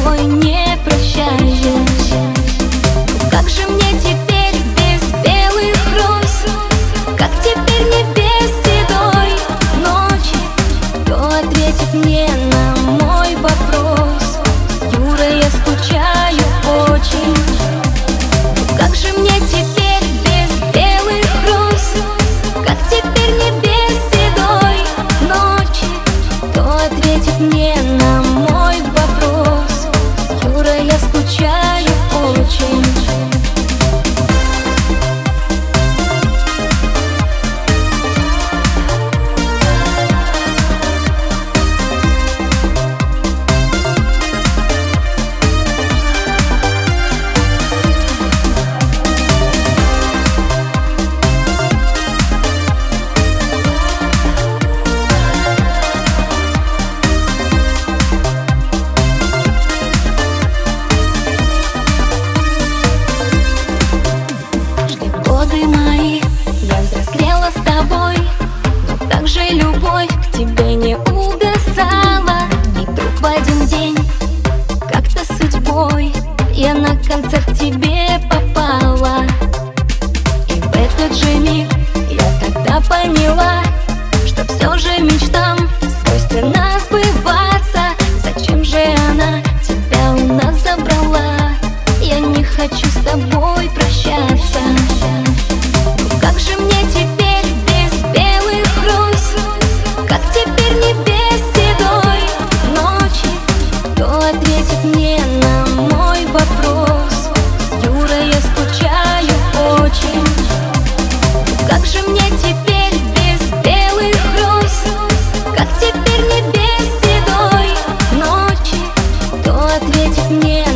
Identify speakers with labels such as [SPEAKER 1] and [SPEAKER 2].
[SPEAKER 1] тобой не прощаюсь. Как же мне теперь без белых роз? Как теперь мне без седой ночи? Кто ответит мне на мой вопрос? Юра, я скучаю очень. Как же мне теперь без белых роз? Как теперь мне без седой ночи? Кто ответит мне на мой вопрос? Юра, я скучаю очень. Годы мои, я взрослела с тобой, но также любовь к тебе не угасала. И вдруг в один день, как-то судьбой, я на концерт к тебе попала. И в этот же миг я тогда поняла, что все же мечтам свойственно сбываться. Зачем же она тебя у нас забрала? Я не хочу с тобой прощаться. Как же мне теперь без белых роз? Как теперь не без седой ночи? Кто ответит мне на мой вопрос? Юра, я скучаю очень. Как же мне теперь без белых роз? Как теперь не без седой ночи? Кто ответит мне